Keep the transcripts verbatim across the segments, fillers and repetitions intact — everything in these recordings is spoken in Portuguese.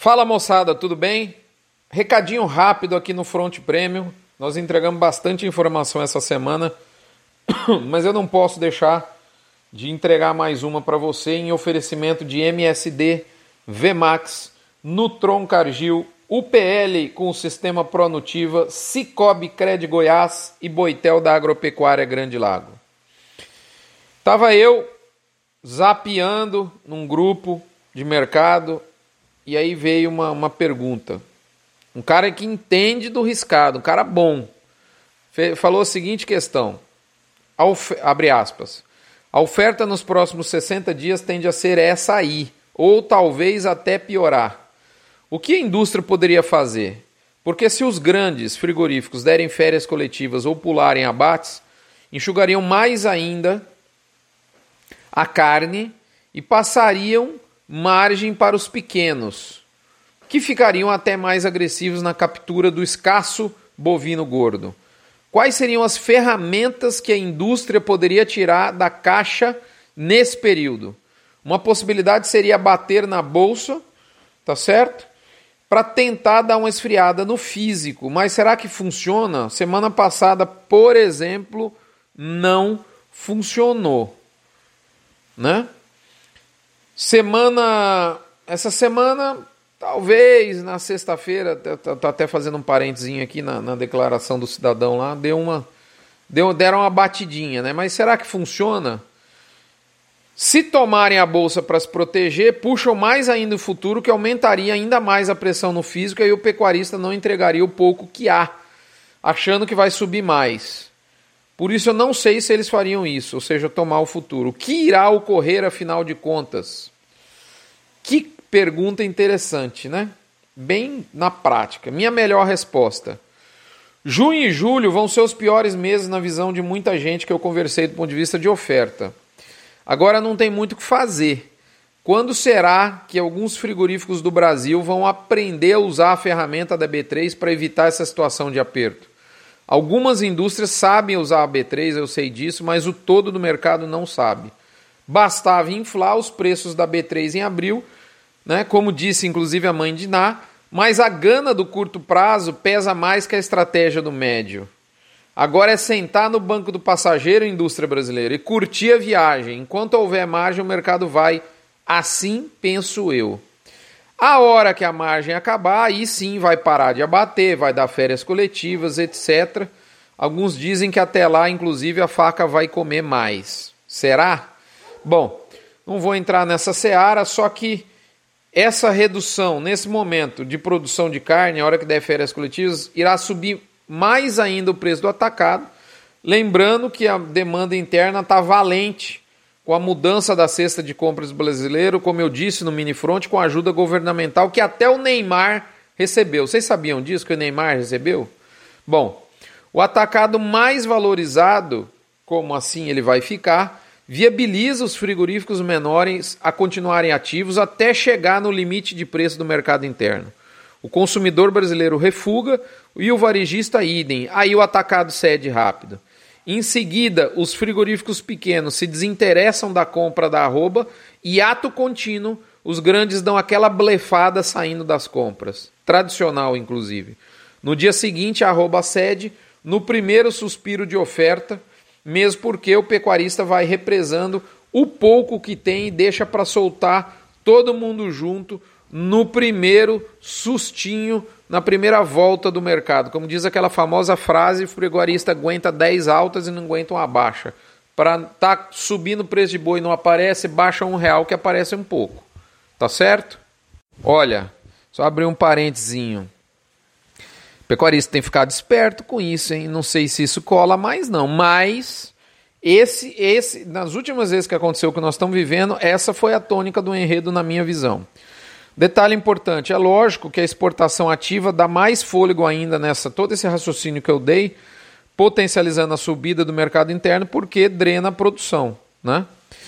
Fala moçada, tudo bem? Recadinho rápido aqui no Front Premium. Nós entregamos bastante informação essa semana, mas eu não posso deixar de entregar mais uma para você em oferecimento de M S D, V Max, Nutron Cargill, U P L com o sistema Pronutiva, Cicobi Cred Goiás e Boitel da Agropecuária Grande Lago. Tava eu zapeando num grupo de mercado e aí veio uma, uma pergunta. Um cara que entende do riscado, um cara bom, falou a seguinte questão, abre aspas, a oferta nos próximos sessenta dias tende a ser essa aí, ou talvez até piorar. O que a indústria poderia fazer? Porque se os grandes frigoríficos derem férias coletivas ou pularem abates, enxugariam mais ainda a carne e passariam margem para os pequenos, que ficariam até mais agressivos na captura do escasso bovino gordo. Quais seriam as ferramentas que a indústria poderia tirar da caixa nesse período? Uma possibilidade seria bater na bolsa, tá certo? Para tentar dar uma esfriada no físico. Mas será que funciona? Semana passada, por exemplo, não funcionou, né? Semana, essa semana, talvez na sexta-feira, tô até fazendo um parentezinho aqui na, na declaração do cidadão lá, deu uma, deu, deram uma batidinha, né? Mas será que funciona? Se tomarem a bolsa para se proteger, puxam mais ainda o futuro, que aumentaria ainda mais a pressão no físico, e aí o pecuarista não entregaria o pouco que há, achando que vai subir mais. Por isso eu não sei se eles fariam isso, ou seja, tomar o futuro. O que irá ocorrer, afinal de contas? Que pergunta interessante, né? Bem na prática. Minha melhor resposta. Junho e julho vão ser os piores meses na visão de muita gente que eu conversei do ponto de vista de oferta. Agora não tem muito o que fazer. Quando será que alguns frigoríficos do Brasil vão aprender a usar a ferramenta da B três para evitar essa situação de aperto? Algumas indústrias sabem usar a B três, eu sei disso, mas o todo do mercado não sabe. Bastava inflar os preços da B três em abril, né, como disse inclusive a mãe de Ná, mas a gana do curto prazo pesa mais que a estratégia do médio. Agora é sentar no banco do passageiro, indústria brasileira, e curtir a viagem. Enquanto houver margem, o mercado vai. Assim penso eu. A hora que a margem acabar, aí sim vai parar de abater, vai dar férias coletivas, etcétera. Alguns dizem que até lá, inclusive, a faca vai comer mais. Será? Bom, não vou entrar nessa seara, só que essa redução, nesse momento, de produção de carne, a hora que der férias coletivas, irá subir mais ainda o preço do atacado. Lembrando que a demanda interna está valente, com a mudança da cesta de compras brasileiro, como eu disse no Minifront, com a ajuda governamental que até o Neymar recebeu. Vocês sabiam disso, que o Neymar recebeu? Bom, o atacado mais valorizado, como assim ele vai ficar, viabiliza os frigoríficos menores a continuarem ativos até chegar no limite de preço do mercado interno. O consumidor brasileiro refuga e o varejista idem. Aí o atacado cede rápido. Em seguida, os frigoríficos pequenos se desinteressam da compra da arroba e, ato contínuo, os grandes dão aquela blefada saindo das compras. Tradicional, inclusive. No dia seguinte, a arroba cede no primeiro suspiro de oferta, mesmo porque o pecuarista vai represando o pouco que tem e deixa para soltar todo mundo junto no primeiro sustinho, na primeira volta do mercado. Como diz aquela famosa frase, o pecuarista aguenta dez altas e não aguenta uma baixa. Para tá subindo o preço de boi e não aparece, baixa um real que aparece um pouco. Tá certo? Olha, só abrir um parentezinho. O pecuarista tem ficado esperto com isso, hein? Não sei se isso cola mais não, mas esse, esse, nas últimas vezes que aconteceu o que nós estamos vivendo, essa foi a tônica do enredo na minha visão. Detalhe importante, é lógico que a exportação ativa dá mais fôlego ainda nessa, todo esse raciocínio que eu dei, potencializando a subida do mercado interno, porque drena a produção, né?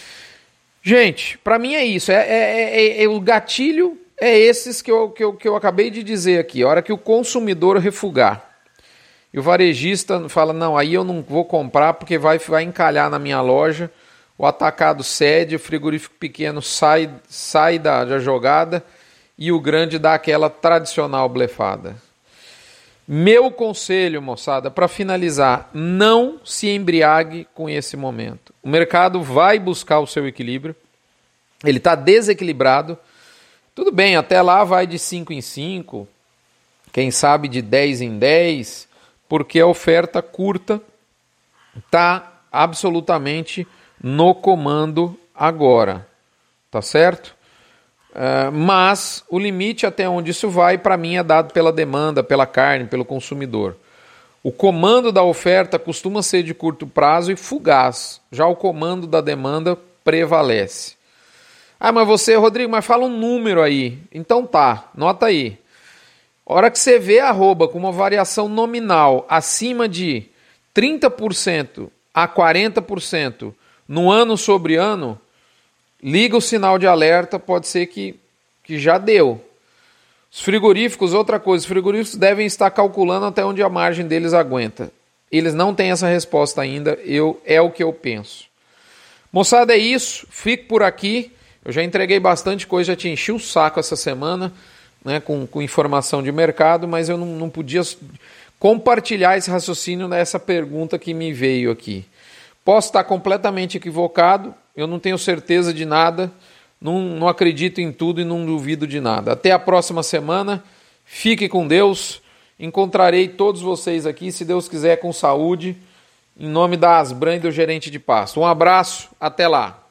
Gente, para mim é isso, é, é, é, é, o gatilho é esses que eu, que, eu, que eu acabei de dizer aqui, a hora que o consumidor refugar. E o varejista fala, não, aí eu não vou comprar porque vai, vai encalhar na minha loja, o atacado cede, o frigorífico pequeno sai, sai da, da jogada e o grande dá aquela tradicional blefada. Meu conselho, moçada, para finalizar, não se embriague com esse momento. O mercado vai buscar o seu equilíbrio, ele está desequilibrado. Tudo bem, até lá vai de cinco em cinco, quem sabe de dez em dez, porque a oferta curta está absolutamente no comando agora, tá certo? Uh, mas o limite até onde isso vai, para mim, é dado pela demanda, pela carne, pelo consumidor. O comando da oferta costuma ser de curto prazo e fugaz. Já o comando da demanda prevalece. Ah, mas você, Rodrigo, mas fala um número aí. Então tá, nota aí. A hora que você vê a arroba com uma variação nominal acima de trinta por cento a quarenta por cento no ano sobre ano, liga o sinal de alerta, pode ser que, que já deu. Os frigoríficos, outra coisa, os frigoríficos devem estar calculando até onde a margem deles aguenta. Eles não têm essa resposta ainda, eu, é o que eu penso. Moçada, é isso, fico por aqui. Eu já entreguei bastante coisa, já te enchi o saco essa semana, né, com, com informação de mercado, mas eu não, não podia compartilhar esse raciocínio nessa pergunta que me veio aqui. Posso estar completamente equivocado, eu não tenho certeza de nada, não, não acredito em tudo e não duvido de nada. Até a próxima semana, fique com Deus, encontrarei todos vocês aqui, se Deus quiser, com saúde, em nome da Asbran e do gerente de pasto. Um abraço, até lá.